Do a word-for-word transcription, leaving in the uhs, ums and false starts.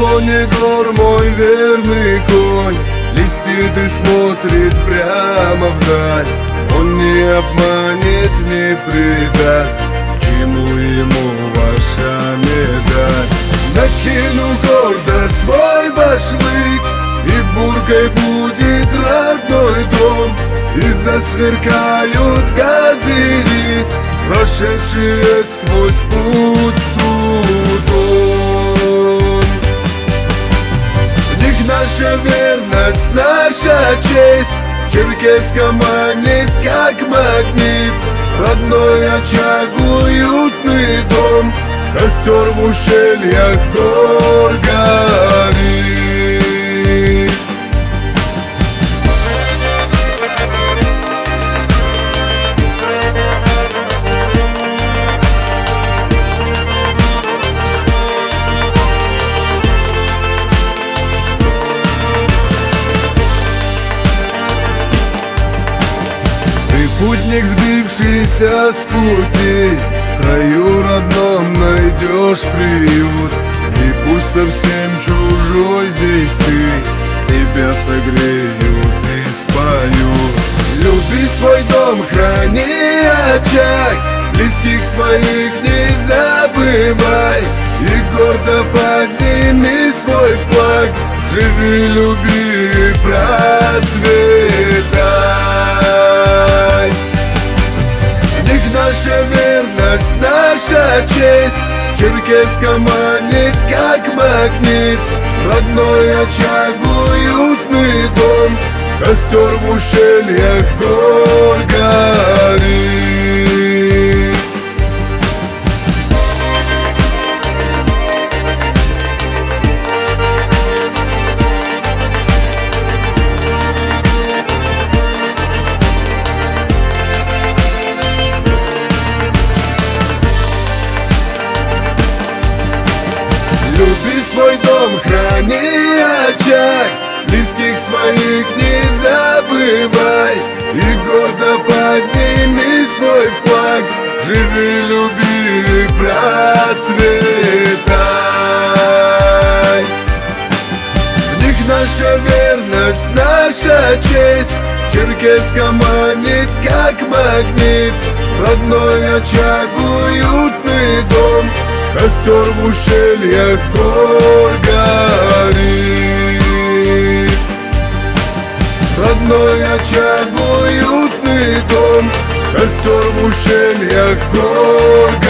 склоне гор мой верный конь листит и смотрит прямо вдаль. Он не обманет, не предаст, чему ему ваша медаль. Накину гордо свой башлык, и буркой будет родной дом, и засверкают козыри, прошедшие сквозь путь с трудом. В них наша верность, наша честь черкесска манит, как магнит. Родной очаг, уютный дом, костер в ущельях гор горит. Путник, сбившийся с пути, в краю родном найдешь приют. И пусть совсем чужой здесь ты, тебя согреют и споют. Люби свой дом, храни очаг, близких своих не забывай, и гордо подними свой флаг. Живи, люби, процветай. В них наша верность, наша честь черкесска манит, как магнит. Родной очаг, уютный дом, костер в ущельях гор горит. Люби свой дом, храни очаг, близких своих не забывай, и гордо подними свой флаг. Живи, люби, процветай. В них наша верность, наша честь черкесска манит, как магнит. Родной очаг, уютный дом, костер в ущельях гор горит. Родной очаг, уютный дом, костер в ущельях гор горит.